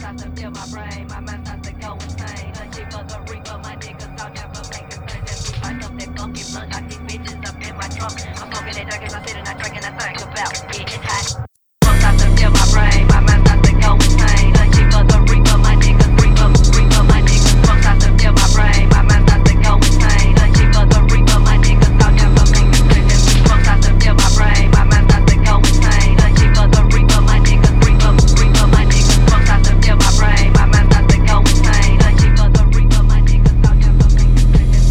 starts to fill my brain, my mind starts to go insane. The chief of the reaper, my niggas all never make a sense. And we light up that funky blunt, got these bitches up in my trunk. I'm smoking that dark as I sit and I drink and I think about getting hot. Smoke starts to fill my brain, my mind starts to go insane. The chief of the reaper, my niggas reaper, my niggas. Smoke starts to fill my brain, my mind starts to go insane. The chief of the reaper, my niggas all never make a sense. And smoke starts to fill my brain, my mind starts to go insane. The chief of the reaper, my niggas reaper, my niggas. Smoke starts to fill my brain, my mind starts to go insane. The chief of the reaper, my niggas all never make a sense.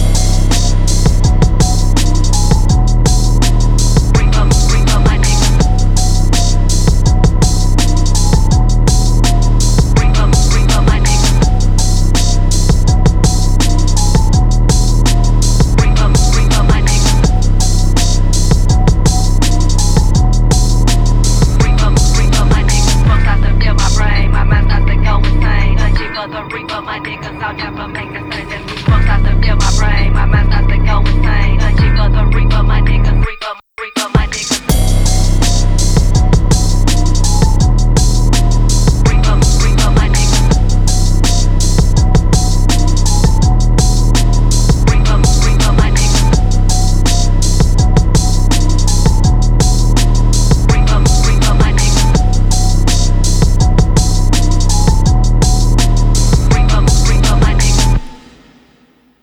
Reaper, my niggas. Reaper, my niggas. Reaper, my niggas. Reaper, my niggas. Smoke starts to fill my brain, my mind starts to go insane. The chief of the reaper, my niggas all never make a sense.